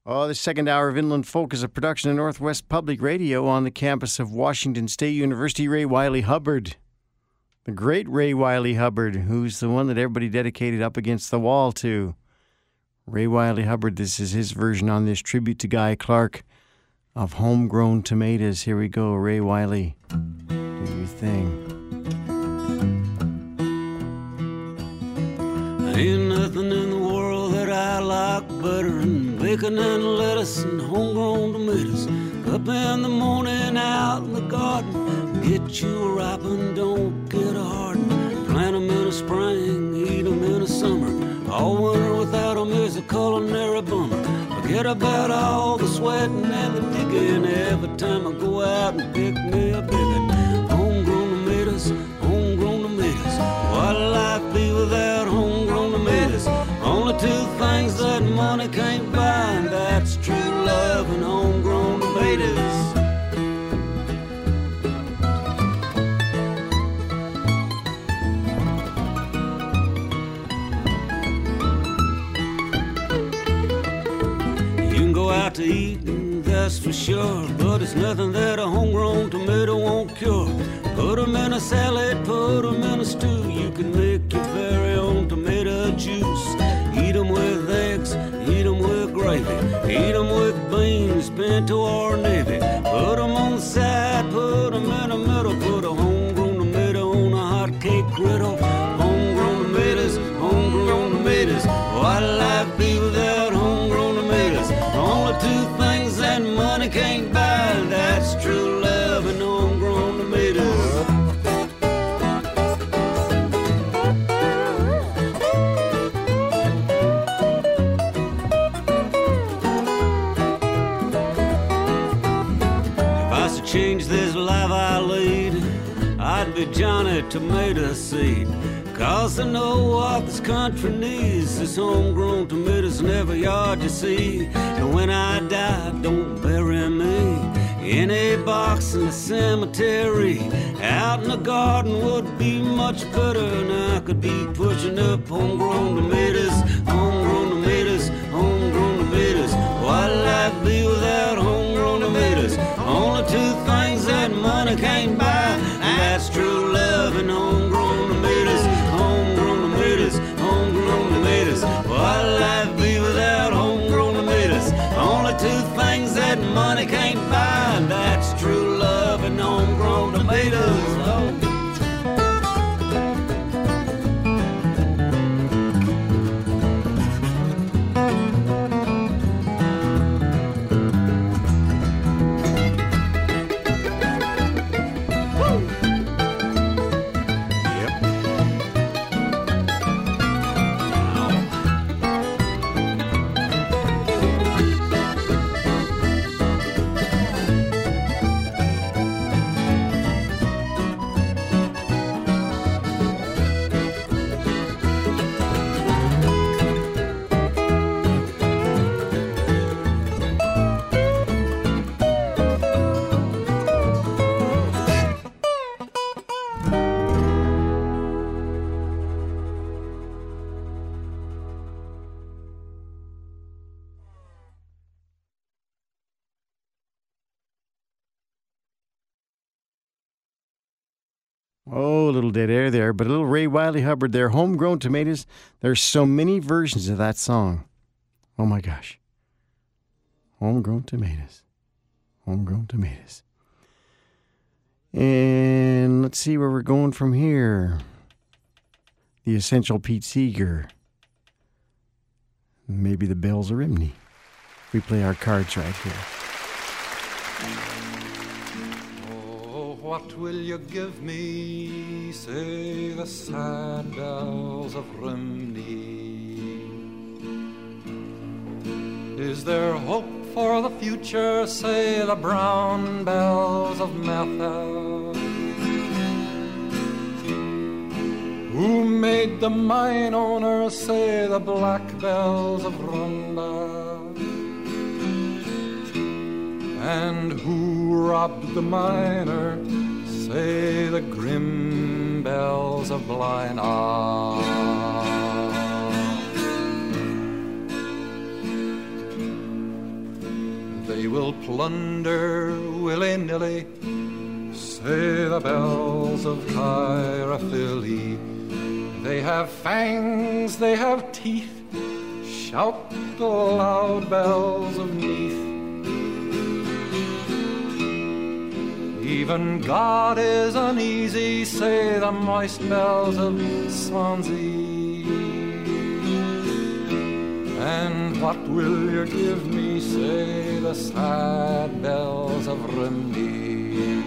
Oh, the second hour of Inland Folk is a production of Northwest Public Radio on the campus of Washington State University. Ray Wylie Hubbard, the great Ray Wylie Hubbard, who's the one that everybody dedicated Up Against the Wall to. Ray Wylie Hubbard, this is his version on this tribute to Guy Clark of Homegrown Tomatoes. Here we go, Ray Wylie, do your thing. Ain't nothing in the world that I like better than bacon and lettuce and homegrown tomatoes. Up in the morning, out in the garden, get you a ripen, don't get a harden. Plant them in the spring, eat them in the summer. All winter without them is a culinary bummer. Forget about all the sweating and the digging every time I go out and pick me a bigot. Homegrown tomatoes, homegrown tomatoes. What'll life be without homegrown tomatoes? Only two things that money can't buy, and that's true love and homegrown tomatoes. You can go out to eat, that's for sure, but it's nothing that a homegrown tomato won't cure. Put them in a salad, put them in a stew. You can make your very own tomato juice. Eat them with eggs, eat them with gravy. Eat them with beans, pinto or navy. Put them on the side, put them in the middle. Put a homegrown tomato on a hot cake griddle. Homegrown tomatoes, homegrown tomatoes. What'll life be without homegrown tomatoes? Only two things that money can't buy, and that's true love and homegrown tomatoes. Change this life I lead, I'd be Johnny Tomato Seed. 'Cause I know what this country needs is homegrown tomatoes in every yard you see. And when I die, don't bury me in a box in the cemetery. Out in the garden would be much better, and I could be pushing up homegrown tomatoes, homegrown tomatoes, homegrown tomatoes. What'll life be without homegrown tomatoes? Only two things that money can't buy, and that's true love and homegrown tomatoes, homegrown tomatoes, homegrown tomatoes. What'll life be without homegrown tomatoes? Only two things that money can't buy, and that's true love and homegrown tomatoes. Oh. Oh, a little dead air there, but a little Ray Wylie Hubbard there. Homegrown tomatoes. There's so many versions of that song. Oh my gosh. Homegrown tomatoes. Homegrown tomatoes. And let's see where we're going from here. The Essential Pete Seeger. Maybe the Bells of Rimney. We play our cards right here. What will you give me, say the sad bells of Rimney? Is there hope for the future, say the brown bells of Metha? Who made the mine owners, say the black bells of Rhondda? And who robbed the miner, say the grim bells of Blind. they will plunder willy-nilly, say the bells of Caerphilly. They have fangs, they have teeth, shout the loud bells of Neath. Even God is uneasy, say the moist bells of Swansea. And what will you give me, say the sad bells of Rimini.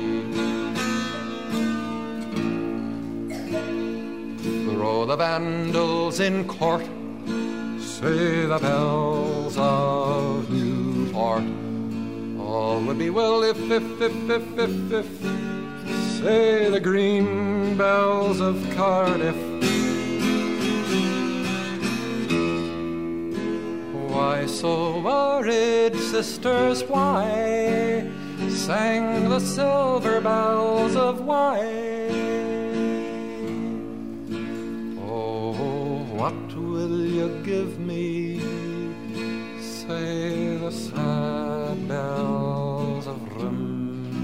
Throw the vandals in court, say the bells of Newport. All would be well if, say the green bells of Cardiff. Why so worried, sisters, why sang the silver bells of Wye? Oh, what will you give me, say the sad bells of Rimini.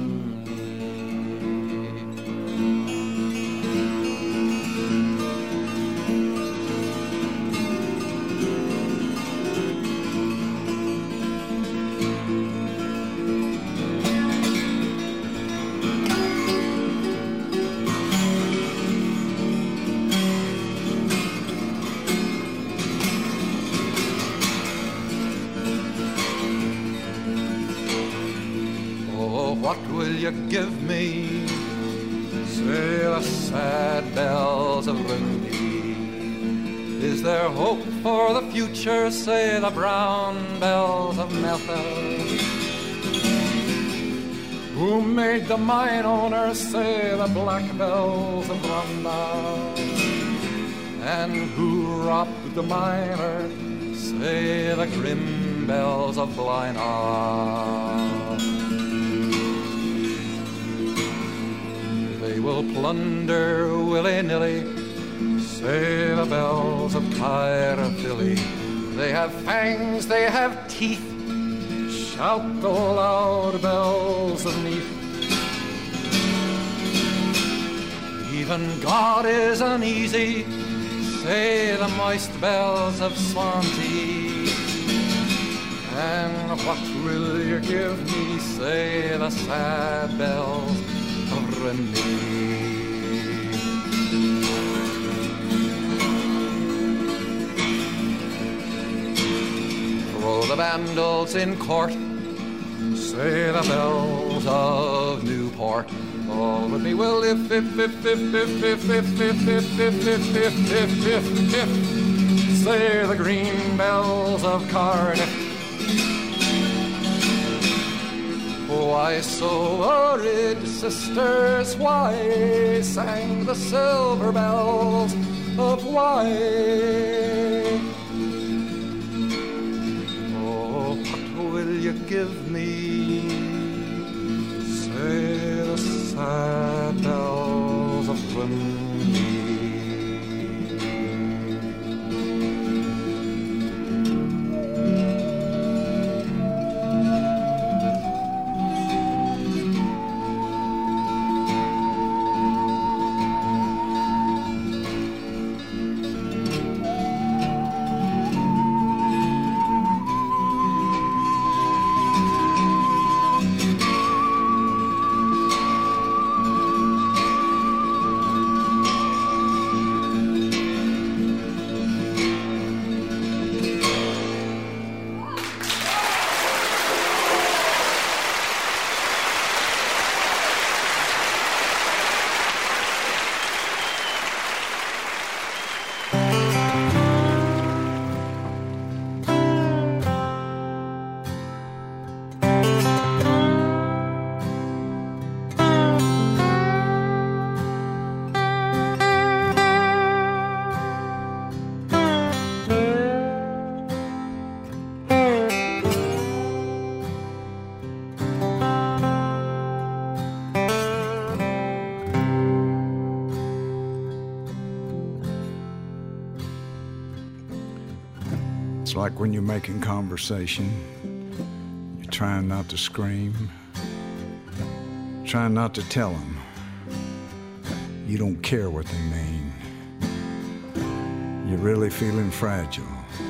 What will you give me, say the sad bells of Rimini. Is there hope for the future, say the brown bells of Meltham. Who made the mine owners, say the black bells of Ronda. And who robbed the miner, say the grim bells of Blaenau. They will plunder willy-nilly, say the bells of Caerphilly. They have fangs, they have teeth, shout the loud bells of Neath. Even God is uneasy, say the moist bells of Swansea. And what will you give me, say the sad bells of Rimini. Throw the vandals in court, say the bells of Newport. All would be well if say the green bells of Cardiff. Why so worried, sisters, why sang the silver bells of Wye? Oh, what will you give me, say the sad bells of Rimini. It's like when you're making conversation, you trying not to scream, trying not to tell them you don't care what they mean. You're really feeling fragile,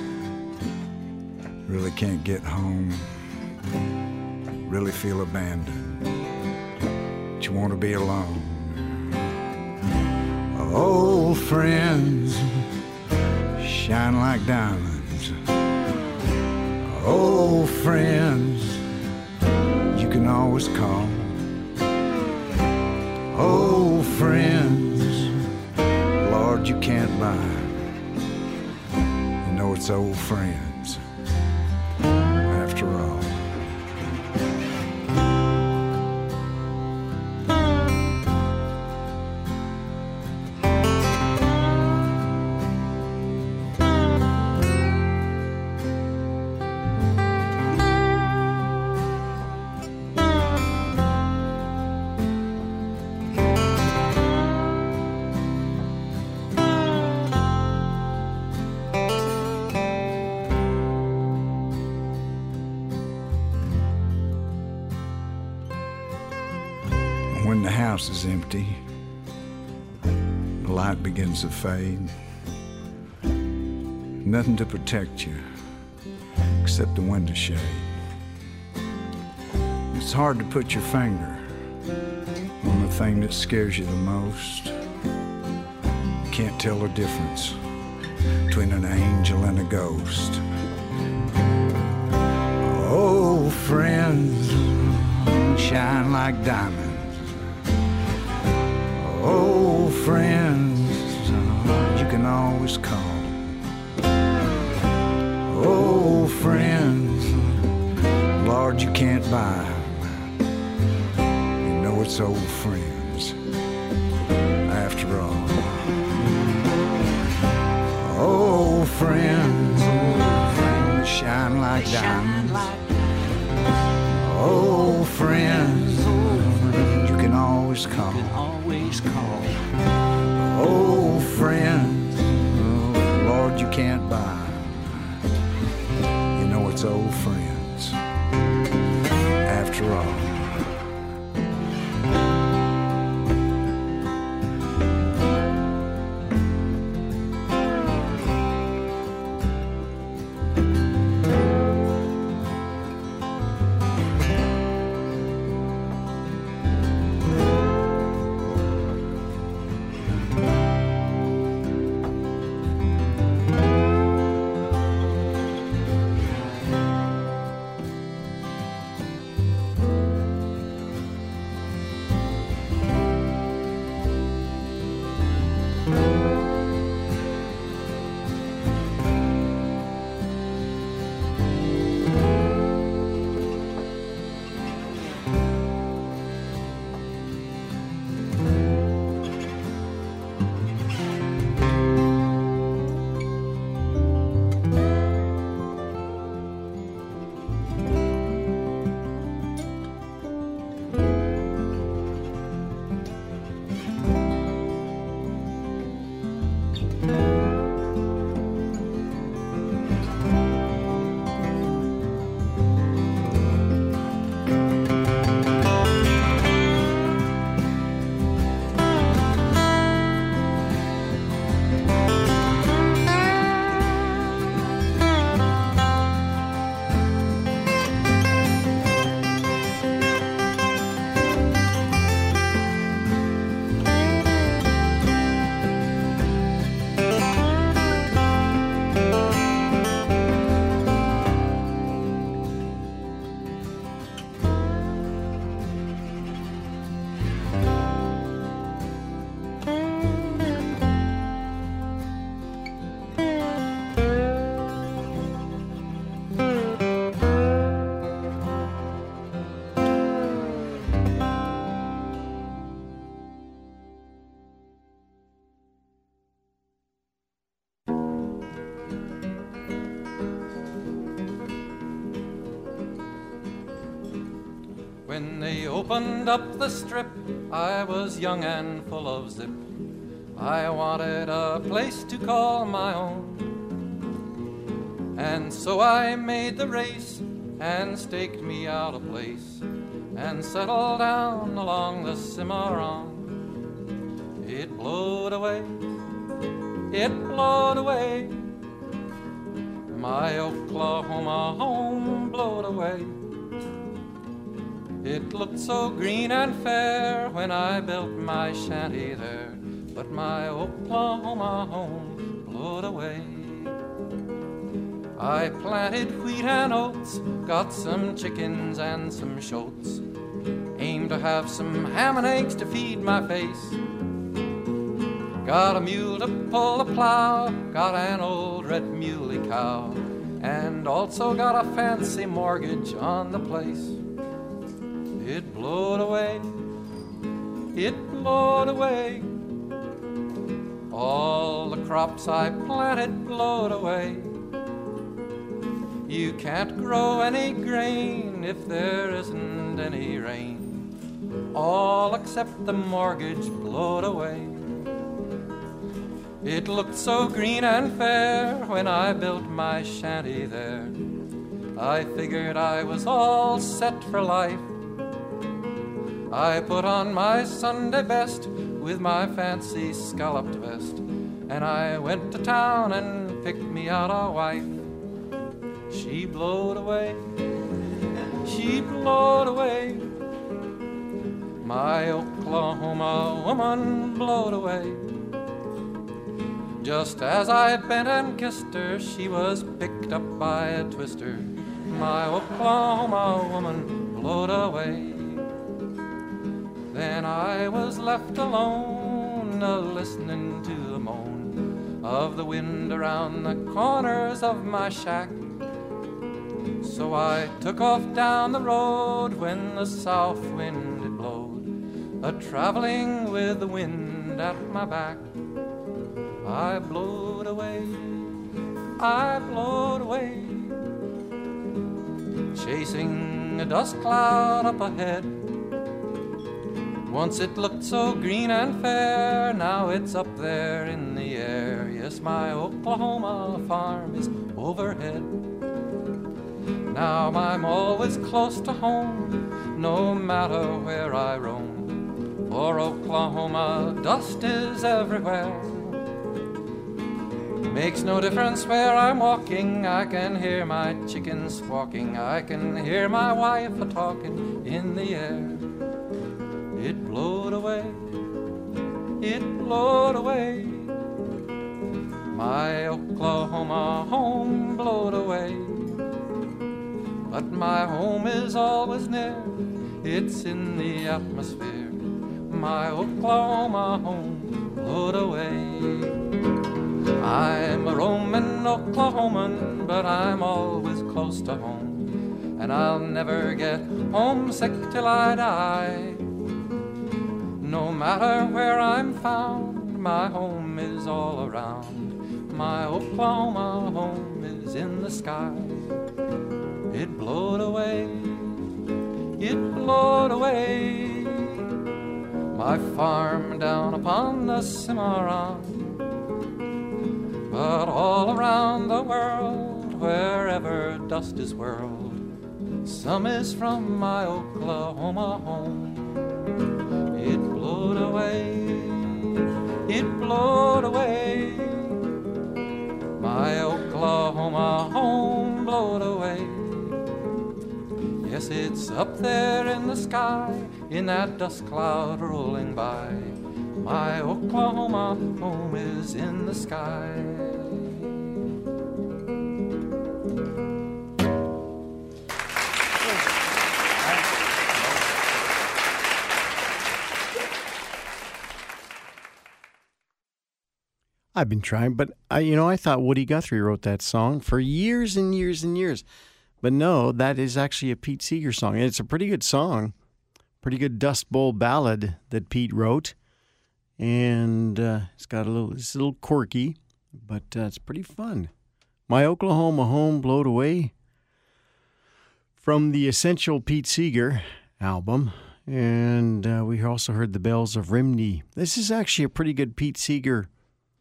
really can't get home, really feel abandoned, but you want to be alone. Old friends shine like diamonds. Old friends you can always call. Old friends, Lord, you can't buy. You know it's old friends after all. When the house is empty, the light begins to fade. Nothing to protect you except the window shade. It's hard to put your finger on the thing that scares you the most. You can't tell the difference between an angel and a ghost. Old friends shine like diamonds. Old friends you can always call. Old friends, Lord, you can't buy. You know it's old friends after all. Old friends shine like diamonds. Old friends you can always call. Old friends, Lord, you can't buy. You know it's old friends after all. When they opened up the strip, I was young and full of zip. I wanted a place to call my own, and so I made the race and staked me out a place and settled down along the Cimarron. It blowed away, my Oklahoma home blowed away. It looked so green and fair when I built my shanty there, but my Oklahoma home blowed away. I planted wheat and oats, got some chickens and some shoats, aimed to have some ham and eggs to feed my face. Got a mule to pull the plow, got an old red muley cow, and also got a fancy mortgage on the place. It blowed away, all the crops I planted blowed away. You can't grow any grain if there isn't any rain, all except the mortgage blowed away. It looked so green and fair when I built my shanty there. I figured I was all set for life. I put on my Sunday best with my fancy scalloped vest, and I went to town and picked me out a wife. She blowed away, my Oklahoma woman blowed away. Just as I bent and kissed her, she was picked up by a twister. My Oklahoma woman blowed away. Then I was left alone, a-listening to the moan of the wind around the corners of my shack. So I took off down the road when the south wind it blowed, a-traveling with the wind at my back. I blowed away, chasing a dust cloud up ahead. Once it looked so green and fair, now it's up there in the air. Yes, my Oklahoma farm is overhead. Now I'm always close to home, no matter where I roam, for Oklahoma dust is everywhere. Makes no difference where I'm walking, I can hear my chickens squawking, I can hear my wife a-talking in the air. It blowed away, my Oklahoma home blowed away. But my home is always near, it's in the atmosphere. My Oklahoma home blowed away. I'm a roaming Oklahoman, but I'm always close to home, and I'll never get homesick till I die. No matter where I'm found, my home is all around. My Oklahoma home is in the sky. It blowed away, my farm down upon the Cimarron. But all around the world, wherever dust is whirled, some is from my Oklahoma home. It blowed away, my Oklahoma home blowed away. Yes, it's up there in the sky, in that dust cloud rolling by. My Oklahoma home is in the sky. I've been trying, but I thought Woody Guthrie wrote that song for years and years and years. But no, that is actually a Pete Seeger song. And it's a pretty good song, pretty good Dust Bowl ballad that Pete wrote. And it's a little quirky, but it's pretty fun. My Oklahoma Home Blowed Away from the Essential Pete Seeger album. And we also heard The Bells of Rhymney. This is actually a pretty good Pete Seeger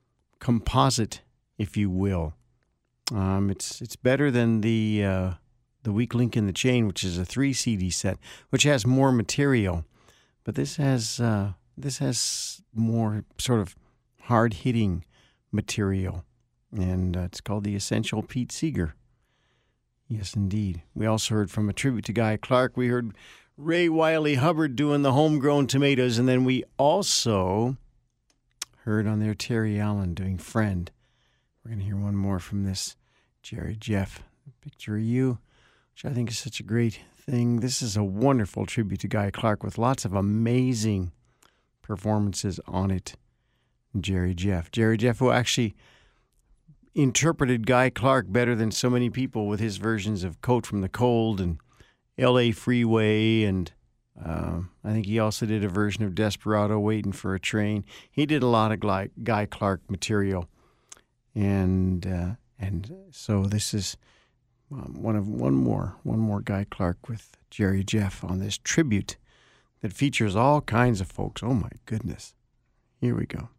composite, if you will. It's better than the The Weak Link in the Chain, which is a 3 CD set, which has more material. But this has more sort of hard-hitting material. And it's called The Essential Pete Seeger. Yes, indeed. We also heard from a tribute to Guy Clark. We heard Ray Wylie Hubbard doing the Homegrown Tomatoes. And then we also heard on there Terry Allen doing Friend. We're going to hear one more from this Jerry Jeff, Picture of You, which I think is such a great thing. This is a wonderful tribute to Guy Clark with lots of amazing performances on it. Jerry Jeff, who actually interpreted Guy Clark better than so many people with his versions of Coat from the Cold and L.A. Freeway, and I think he also did a version of Desperado, Waiting for a Train. He did a lot of Guy Clark material, and so this is one more Guy Clark with Jerry Jeff on this tribute that features all kinds of folks. Oh my goodness! Here we go.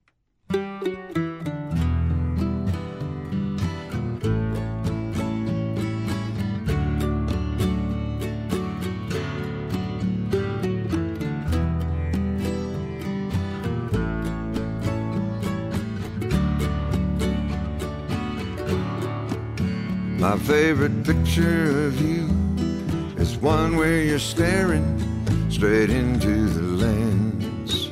My favorite picture of you is one where you're staring straight into the lens.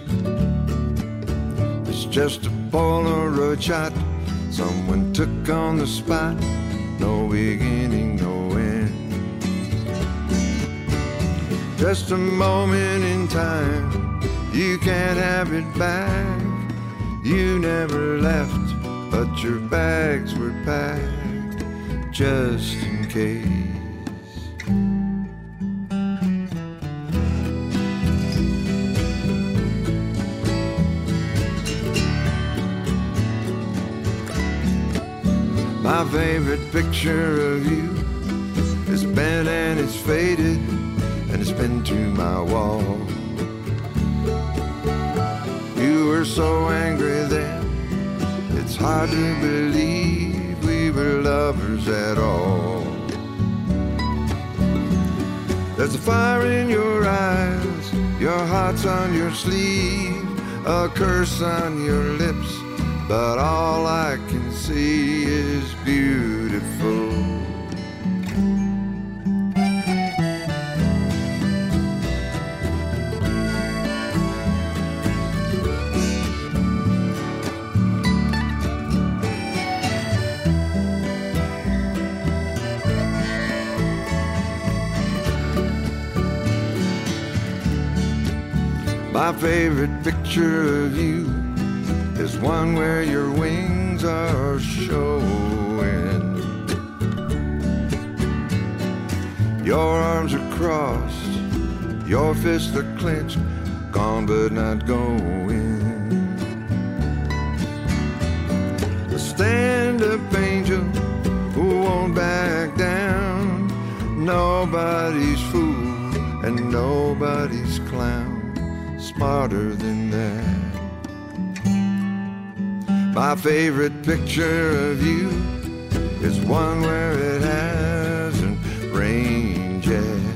It's just a Polaroid shot someone took on the spot, no beginning, no end. Just a moment in time, you can't have it back. You never left, but your bags were packed just in case. My favorite picture of you is bent and it's faded and it's pinned to my wall. You were so angry then, it's hard to believe we were lovers at all. There's a fire in your eyes, your heart's on your sleeve, a curse on your lips, but all I can see is beautiful. My favorite picture of you is one where your wings are showing. Your arms are crossed, your fists are clenched, gone but not going. A stand-up angel who won't back down. Nobody's fool and nobody's clown. Smarter than that. My favorite picture of you is one where it hasn't rained yet.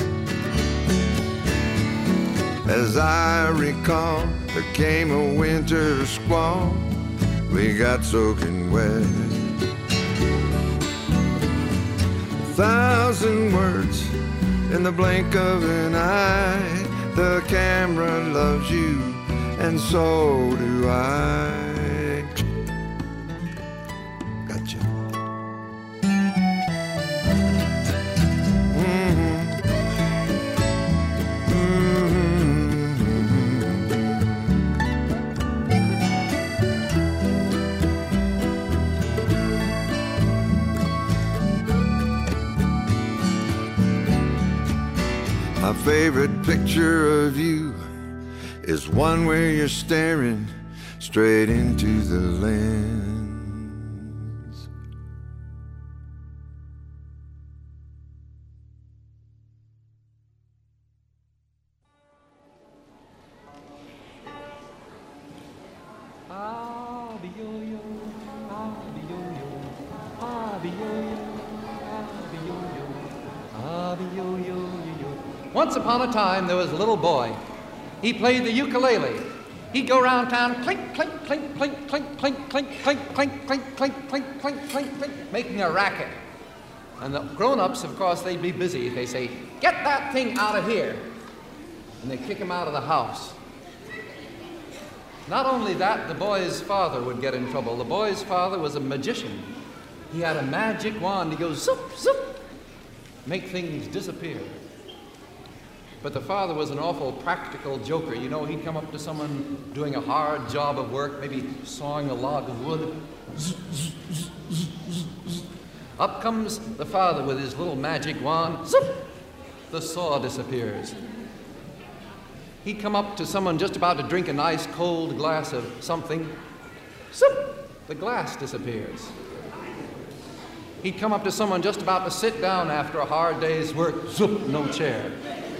As I recall, there came a winter squall. We got soaking wet. 1,000 words in the blink of an eye. The camera loves you, and so do I. Gotcha. My favorite picture of you is one where you're staring straight into the lens. Ah, yo-yo, ah, yo-yo, ah, yo-yo, ah, yo-yo, Once upon a time, there was a little boy. He played the ukulele. He'd go around town, clink, clink, clink, clink, clink, clink, clink, clink, clink, clink, clink, clink, clink, clink, clink, making a racket. And the grown-ups, of course, they'd be busy. They say, "Get that thing out of here." And they kick him out of the house. Not only that, the boy's father would get in trouble. The boy's father was a magician. He had a magic wand. He goes, zoop, zoop, make things disappear. But the father was an awful practical joker. You know, he'd come up to someone doing a hard job of work, maybe sawing a log of wood. Up comes the father with his little magic wand. Zoop! The saw disappears. He'd come up to someone just about to drink a nice cold glass of something. Zoop! The glass disappears. He'd come up to someone just about to sit down after a hard day's work. Zoop! No chair.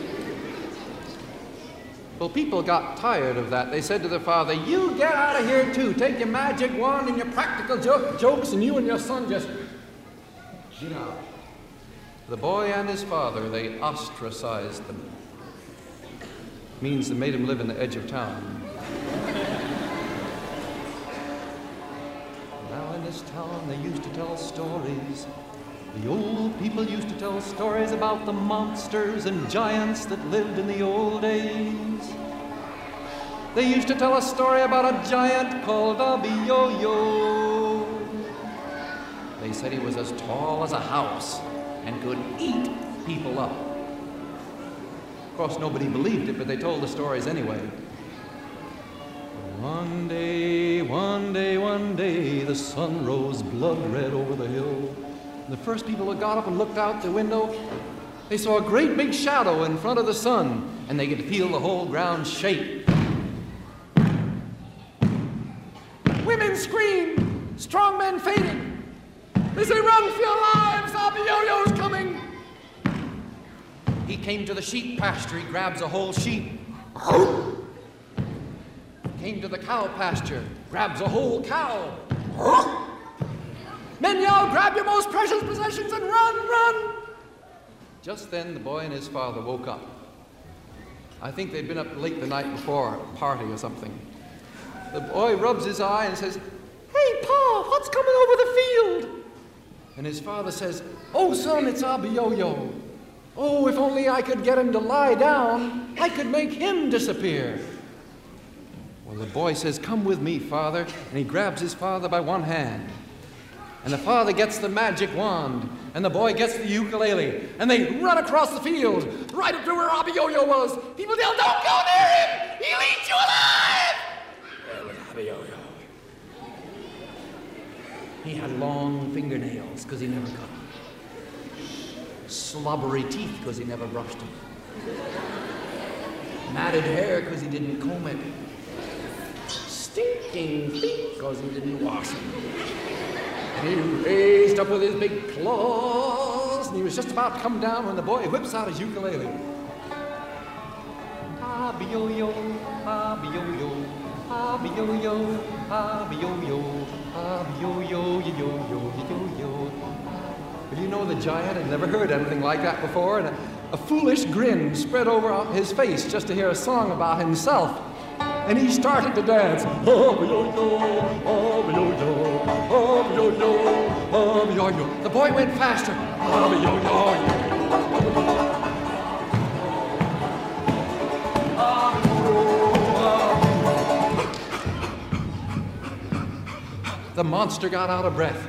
Well, people got tired of that. They said to the father, "You get out of here too. Take your magic wand and your practical jokes, and you and your son just get out." The boy and his father, they ostracized them. Means they made him live in the edge of town. Now in this town they used to tell stories. The old people used to tell stories about the monsters and giants that lived in the old days. They used to tell a story about a giant called Abby-Yo-Yo. They said he was as tall as a house and could eat people up. Of course, nobody believed it, but they told the stories anyway. One day, the sun rose blood red over the hill. The first people who got up and looked out the window, they saw a great big shadow in front of the sun, and they could feel the whole ground shake. Women scream, strong men fainting. They say, "Run for your lives, Abby-Yo-Yo's coming." He came to the sheep pasture, he grabs a whole sheep. Came to the cow pasture, grabs a whole cow. Men yell, "Grab your most precious possessions and run, run!" Just then, the boy and his father woke up. I think they'd been up late the night before, a party or something. The boy rubs his eye and says, "Hey, Pa, what's coming over the field?" And his father says, "Oh, son, it's Abby-Yo-Yo. Oh, if only I could get him to lie down, I could make him disappear." Well, the boy says, "Come with me, Father," and he grabs his father by one hand. And the father gets the magic wand, and the boy gets the ukulele, and they run across the field, right up to where Abby-Yo-Yo was. People yell, "Don't go near him! He'll eat you alive!" There was Abby-Yo-Yo. He had long fingernails, because he never cut them. Slobbery teeth, because he never brushed them. Matted hair, because he didn't comb it. Stinking feet, because he didn't wash them. And he raised up with his big claws, and he was just about to come down when the boy whips out his ukulele. Abby-Yo-Yo, Abby-Yo-Yo, Abby-Yo-Yo, Abby-Yo-Yo, Abby-Yo-Yo, yo-yo-yo-yo-yo. Well, you know, the giant had never heard anything like that before, and a foolish grin spread over his face just to hear a song about himself. And he started to dance. Abby-Yo-Yo, Abby-Yo-Yo, Abby-Yo-Yo, Abby-Yo-Yo. The boy went faster. Abby-Yo-Yo. The monster got out of breath.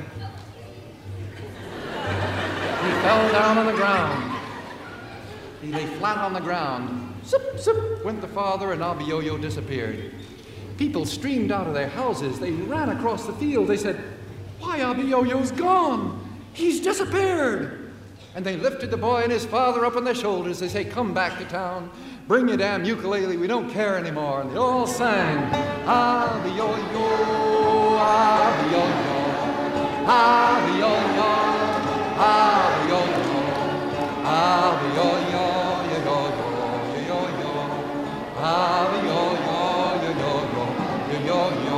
He fell down on the ground. He lay flat on the ground. Zip, zip, went the father, and Abby-Yo-Yo disappeared. People streamed out of their houses. They ran across the field. They said, "Why, Abby-Yo-Yo's gone. He's disappeared." And they lifted the boy and his father up on their shoulders. They say, "Come back to town. Bring your damn ukulele. We don't care anymore." And they all sang, Abby-Yo-Yo, Abby-Yo-Yo, Abby-Yo-Yo, Abby-Yo-Yo, Abby-Yo-Yo, yo-yo-yo, Abby-Yo-Yo, yo-yo-yo, yo-yo-yo.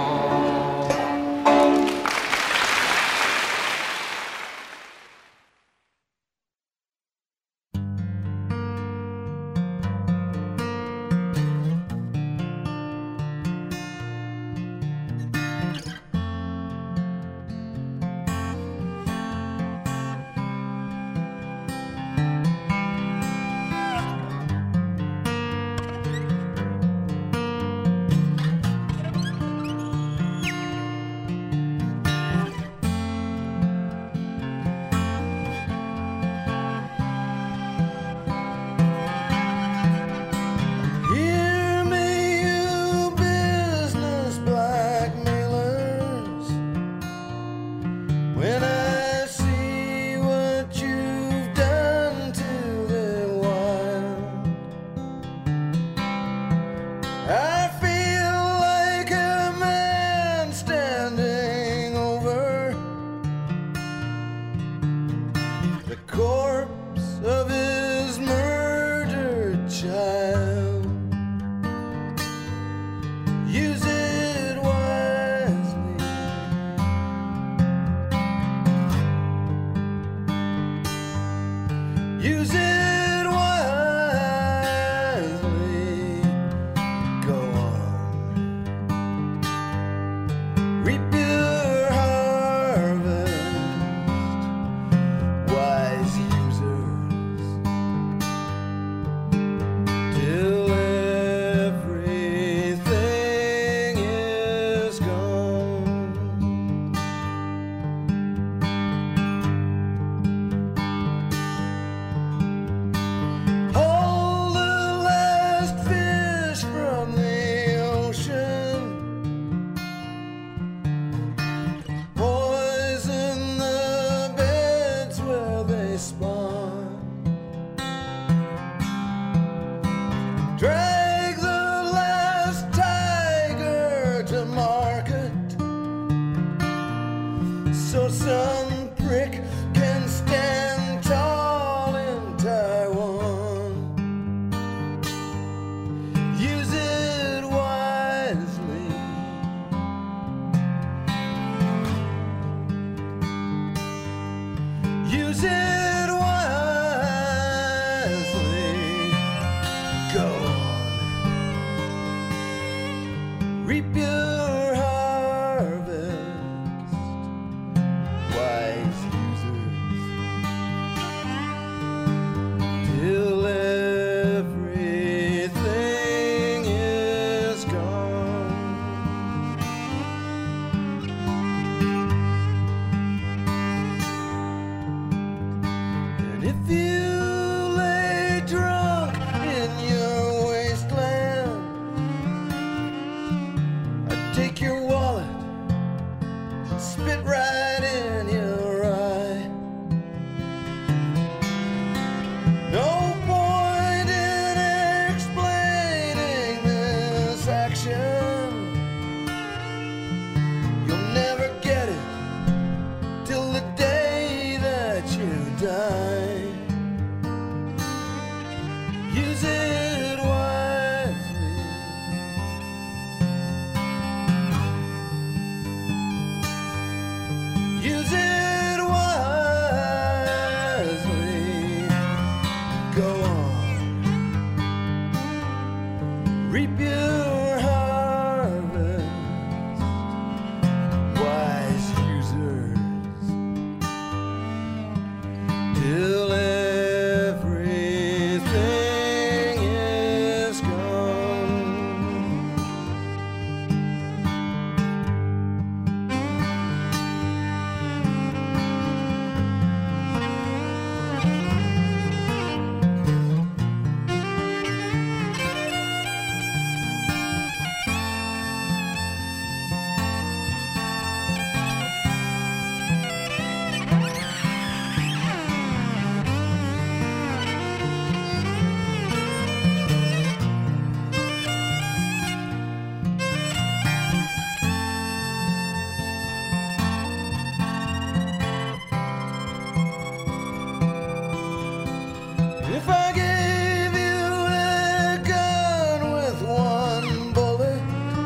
use it wisely. Use it wisely. Go on, reap your harvest, wise users, till everything is gone. If I gave you a gun with one bullet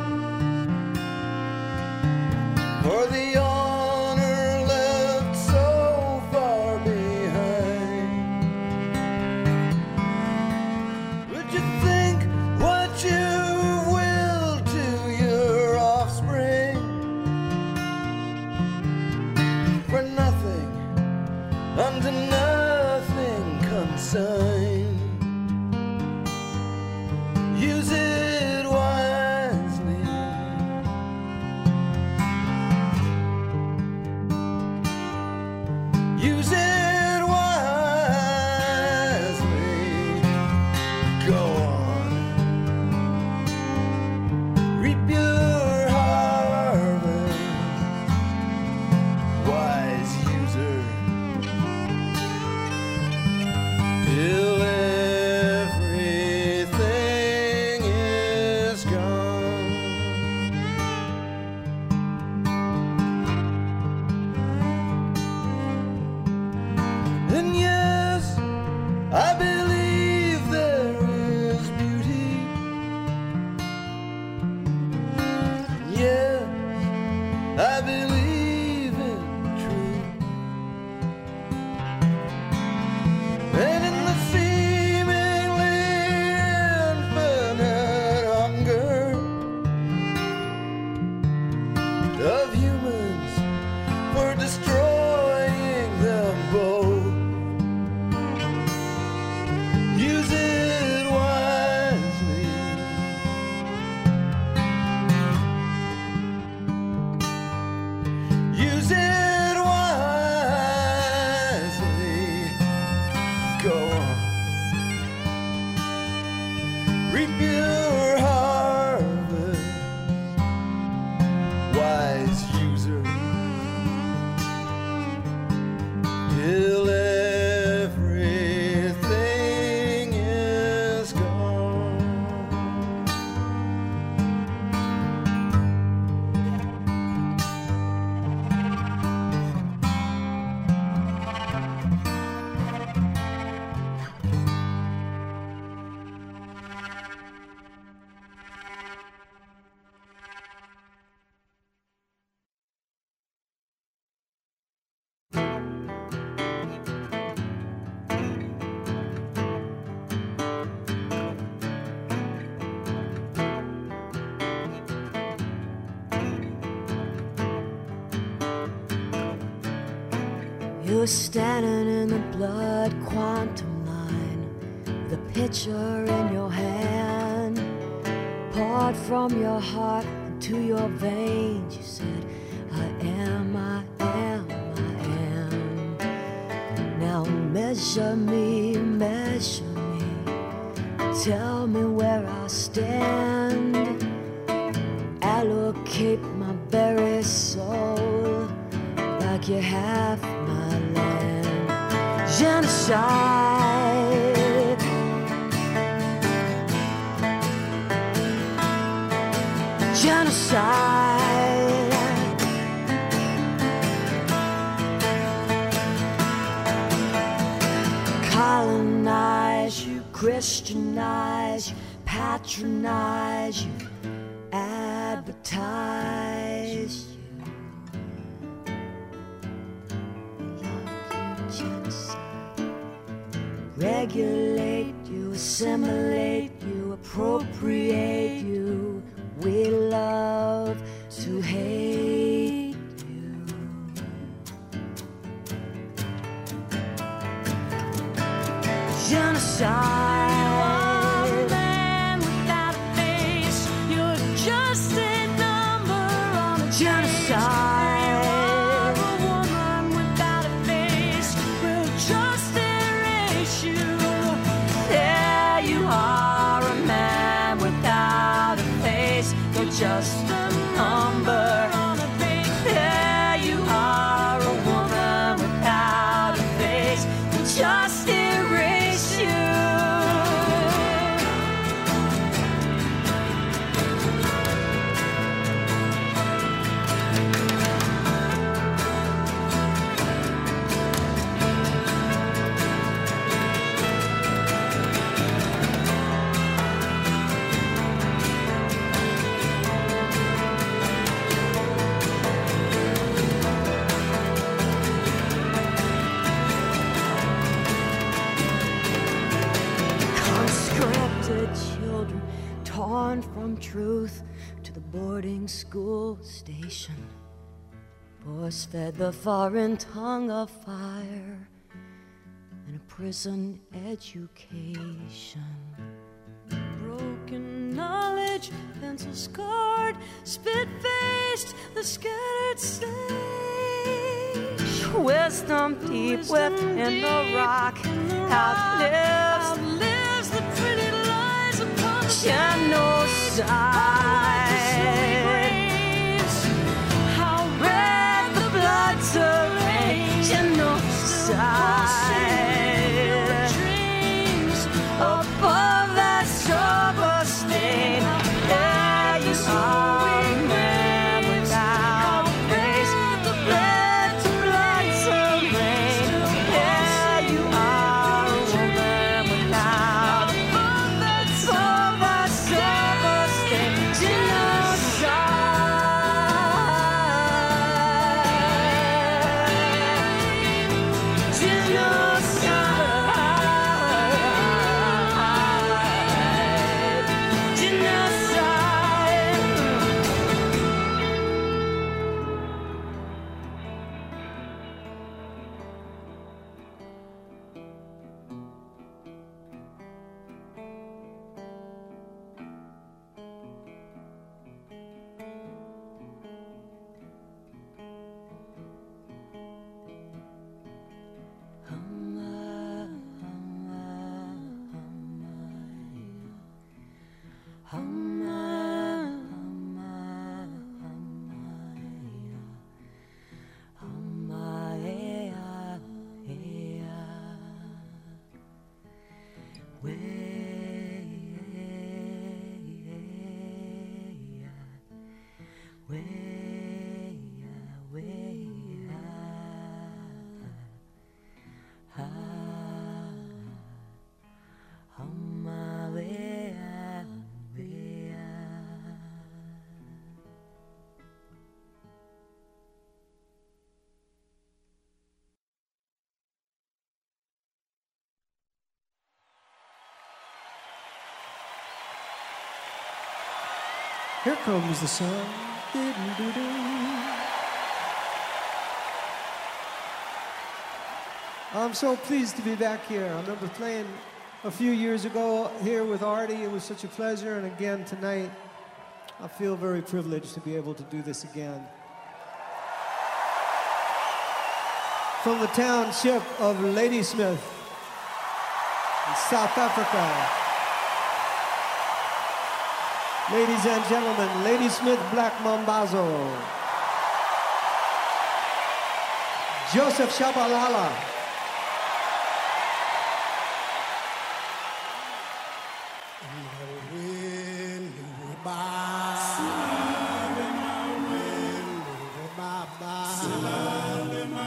for the honor left so far behind, would you think what you will to your offspring for nothing unto nothing consigned? Use it wisely. Use it wisely. Go on, reap your harvest, wise user, till everything is gone. And yes, I believe there is beauty. Yes, I believe in truth. And in the seemingly infinite hunger of humans for destroying them both. Use it wisely. Use it wisely. Go on, reap your harvest, wise user, till everything is gone. You're standing in the blood quantum line, the pitcher in your hand, poured from your heart into your veins. You said, I am, I am, I am. Now measure me, tell me where I stand. Allocate my very soul like you have my land. Genocide, genocide. Colonize, you Christianize you, patronize you, advertise you. Regulate you, assimilate you, appropriate you. We love to hate you. Genocide. Just a number on a face. There you are, a woman without a face. We'll just erase you. Children torn from truth to the boarding school station, force-fed the foreign tongue of fire and a prison education. Broken knowledge, pencil scarred, spit-faced, the scattered sage. Wisdom deep within the rock outlives the pretty lies upon the genocide. How red the blood's arrayed. Genocide. Dreams above that sober stain. There you are, man without a face. The red to blood's arrayed. There you are, woman without a face. Sober stain. Here comes the sun. Doo-doo-doo-doo. I'm so pleased to be back here. I remember playing a few years ago here with Artie. It was such a pleasure. And again tonight, I feel very privileged to be able to do this again. From the township of Ladysmith in South Africa. Ladies and gentlemen, Ladysmith Black Mambazo. Joseph Shabalala.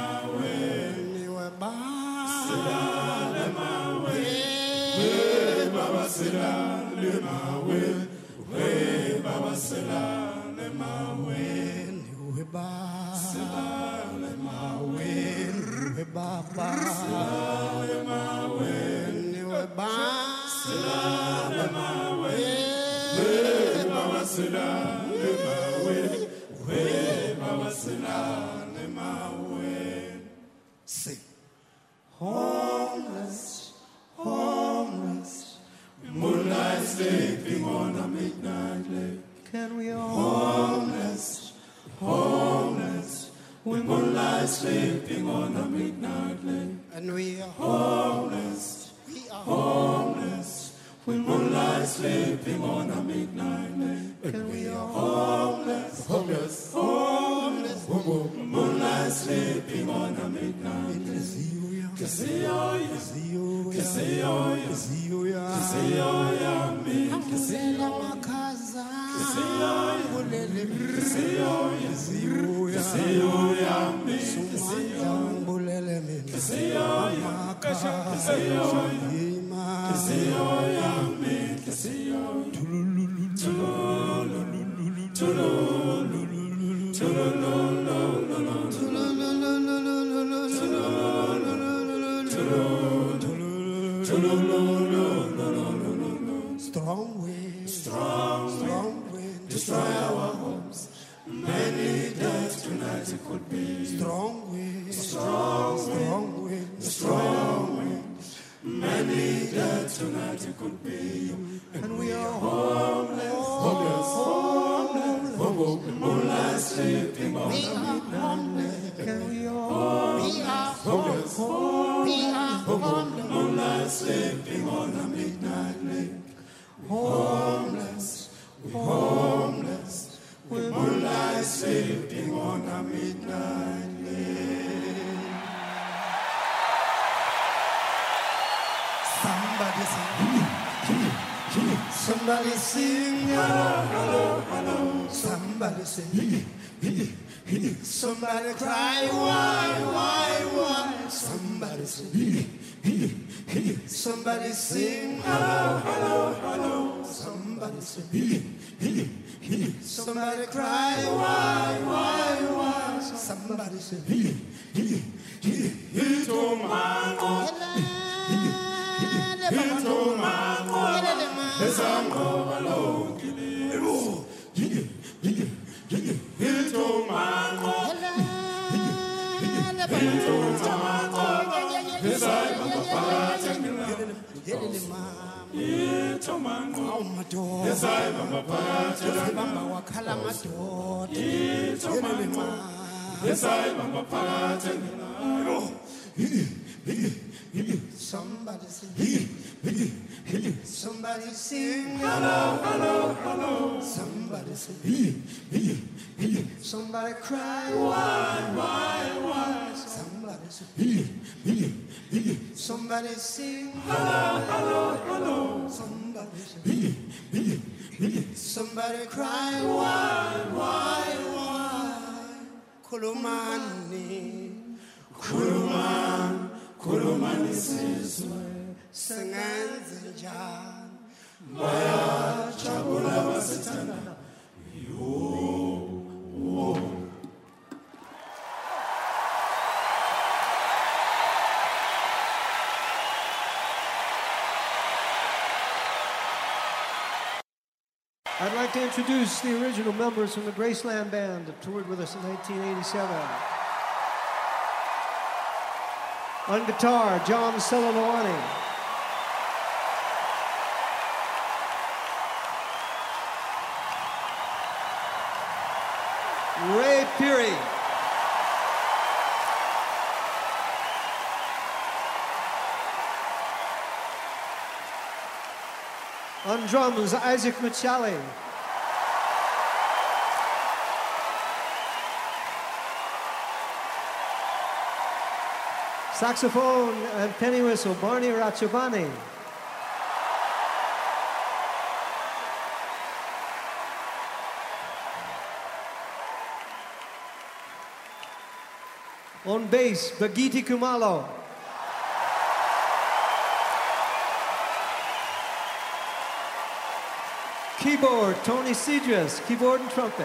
Yeah. Sing. Homeless, homeless, moonlight sleeping on a midnight lake. Can we all? Homeless, homeless, with moonlight sleeping on a midnight lake. And we are homeless, homeless, with moonlight sleeping on a midnight lake. Can we all? Homeless, homeless, homeless, moonlight sleeping on a midnight lake. strong wind, strong wind, destroy our homes. Many deaths tonight it could be. Strong wind, strong wind, strong wind. Many deaths tonight it could be. And we are homeless, homeless, homeless. Moonlight sleeping on the midnight lake. Can we all? Homeless, homeless. Moonlight sleeping on the midnight lake. Homeless, homeless. With moonlight sleeping on a midnight lake. somebody sing, somebody sing, Hello, hello. somebody sing, somebody cry, why, somebody sing, somebody sing, Hello, somebody sing, somebody cry, why, somebody sing, somebody sing, somebody sing, hello. somebody sing, somebody cry, Why? somebody sing, somebody sing, Hello. somebody sing, somebody cry, why, Khulumani sizwe. sengenze njani Bayajabula basithanda. I'd like to introduce the original members from the Graceland Band that toured with us in 1987. On guitar, John Celalawani. Ray Peary. On drums, Isaac Michelli. Saxophone and penny whistle, Barney Ratchabani. On bass, Bagiti Kumalo. Keyboard, Tony Cedras, keyboard and trumpet.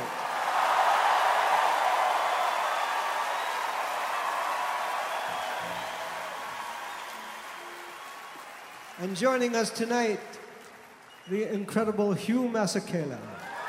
And joining us tonight, the incredible Hugh Masekela.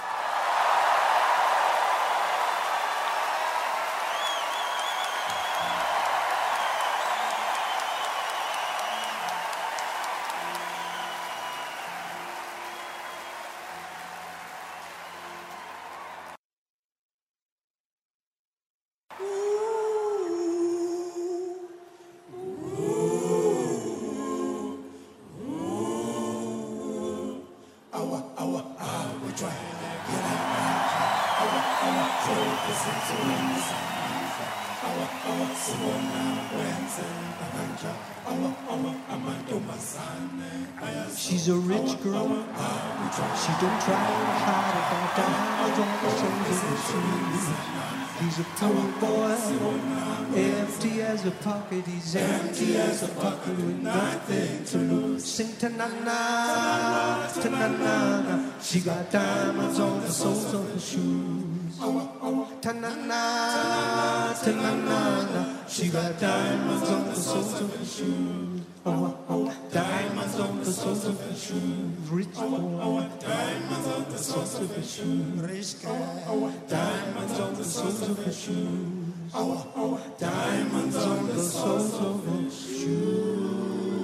She's a rich girl. She don't try to hide about diamonds on the soles of her shoes. He's a poor boy, empty as a pocket. He's empty as a pocket with nothing to lose. Sing ta-na-na, ta-na-na. She got diamonds on the soles of her shoes. Ta-na-na, ta-na-na. She got diamonds on the soles of her shoes. Diamonds on the soles of her shoes. Rich boy. Diamonds on the soles of her shoes. Rich guy. Diamonds on the soles of her shoes. Diamonds on the soles of her shoes.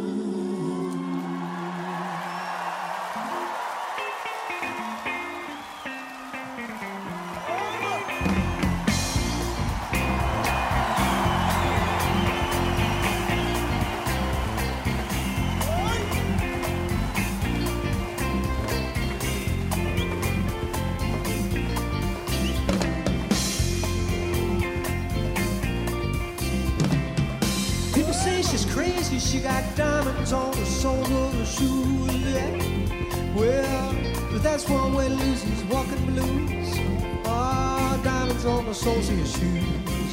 She got diamonds on the soles of her shoes, yeah. Well, but that's one way Lucy's walking blues. Ah, diamonds on the soles of your shoes.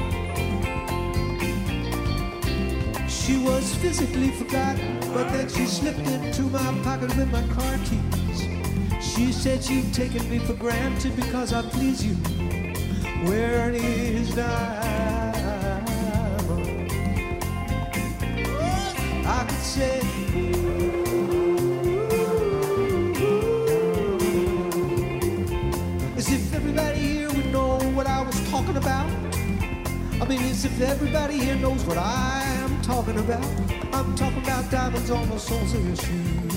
She was physically forgotten, but then she slipped into my pocket with my car keys. She said she'd taken me for granted because I please you. Where is diamond? I could say, as if everybody here would know what I was talking about. I mean, as if everybody here knows what I am talking about. I'm talking about diamonds on the soles of your shoes.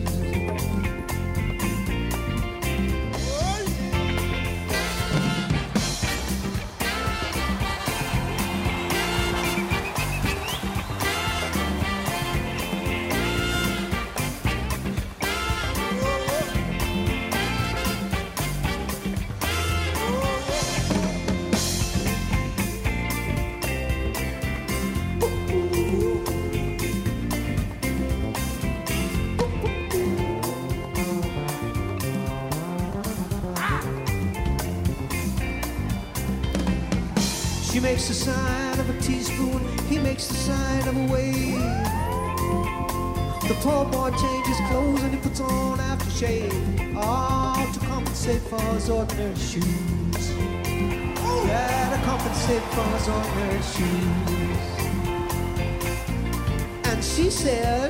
She makes the sign of a teaspoon, he makes the sign of a wave. The poor boy changes clothes and he puts on aftershave, all to compensate for his ordinary shoes. Yeah, to compensate for his ordinary shoes. And she said,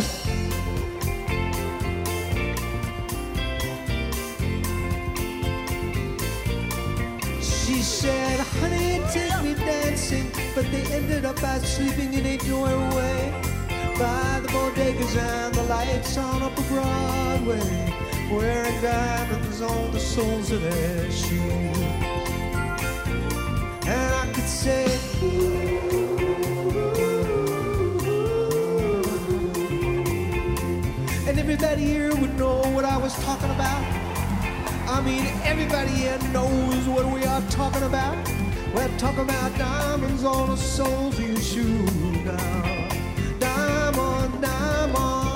she said, honey, take me dancing, but they ended up by sleeping in a doorway by the bodegas and the lights on Upper Broadway, wearing diamonds on the soles of their shoes. And I could say, and everybody here would know what I was talking about. I mean, everybody here knows what we are talking about. We're talking about diamonds on the soles of your shoes now. Diamond, diamond.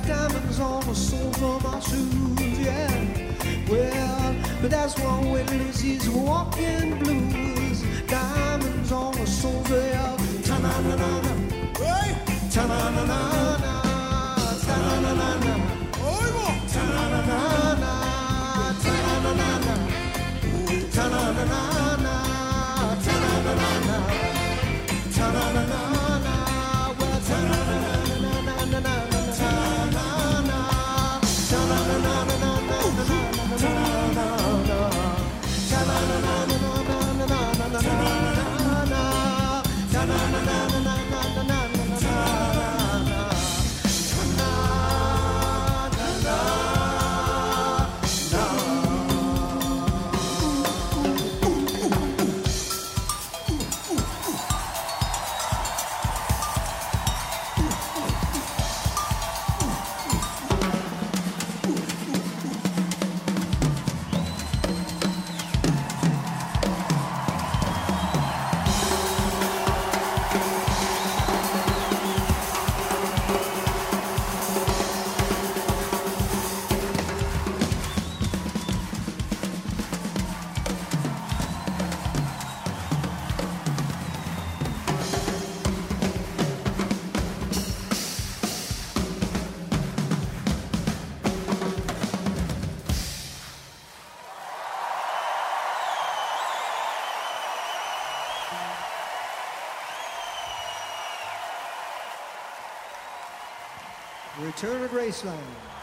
diamonds on the soles of my shoes, yeah. Well, but that's one way Lizzie's walking blues. Diamonds on the soles of your ta-na-na-na-na, ta-na-na-na-na, ta-na-na-na-na, ta-na-na-na-na, ta-na-na-na-na, ta-na-na-na-na, ta-na-na-na-na, ta-na-na-na-na, well, ta-na-na-na-na-na-na-na, ta-na-na-na, ta-na-na-na-na-na. Return to Graceland.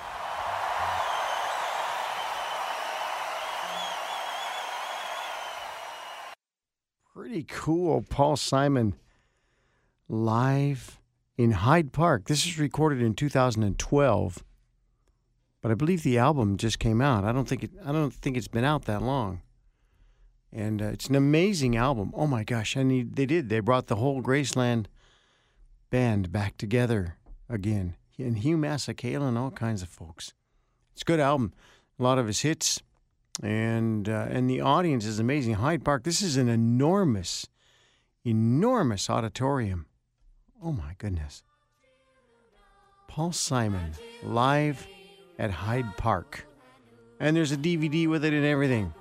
Pretty cool. Paul Simon live in Hyde Park. This is recorded in 2012, but I believe the album just came out. I don't think it's been out that long. And it's an amazing album. Oh my gosh! And they brought the whole Graceland band back together again. And Hugh Masekela and all kinds of folks. It's a good album. A lot of his hits. And the audience is amazing. Hyde Park, this is an enormous auditorium. Oh, my goodness. Paul Simon, live at Hyde Park. And there's a DVD with it and everything.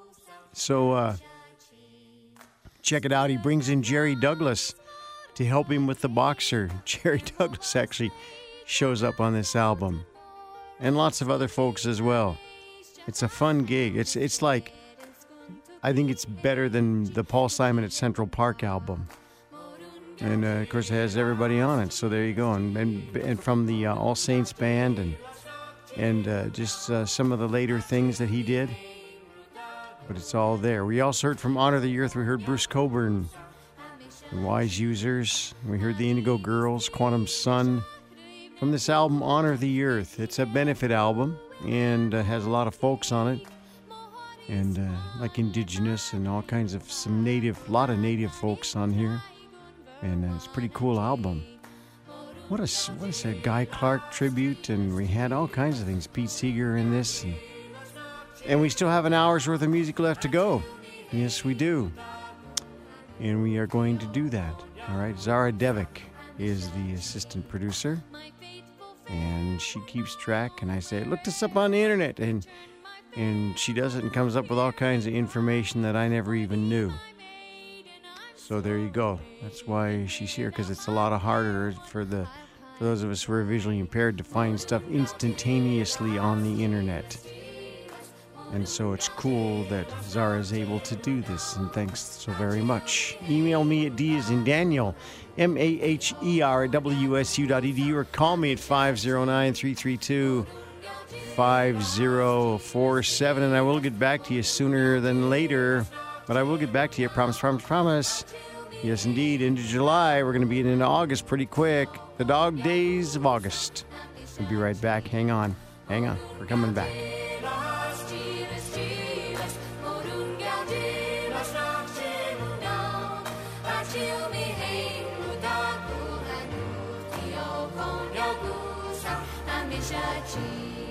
So check it out. He brings in Jerry Douglas to help him with the boxer. Jerry Douglas actually shows up on this album, and lots of other folks as well. It's a fun gig. It's like, I think it's better than the Paul Simon at Central Park album, and of course it has everybody on it. So there you go, and from the All Saints band and just some of the later things that he did. But it's all there. We also heard from Honor the Earth. We heard Bruce Cockburn, Wise Users. We heard the Indigo Girls, Quantum Sun. From this album, Honor the Earth. It's a benefit album and has a lot of folks on it, and like indigenous and all kinds of lot of native folks on here, and it's a pretty cool album. What is that? Guy Clark tribute, and we had all kinds of things. Pete Seeger in this, and we still have an hour's worth of music left to go. Yes, we do, and we are going to do that. All right, Zara Devick is the assistant producer. And she keeps track, and I say, look this up on the internet, and she does it and comes up with all kinds of information that I never even knew. So there you go. That's why she's here, because it's a lot harder for those of us who are visually impaired to find stuff instantaneously on the internet. And so it's cool that Zara is able to do this, and thanks so very much. Email me at D as in Daniel, MAHER@WSU.edu, or call me at 509-332-5047, and I will get back to you sooner than later. But I will get back to you, promise, promise, promise. Yes, indeed, into July. We're going to be into August pretty quick. The dog days of August. We'll be right back. Hang on. We're coming back. Shut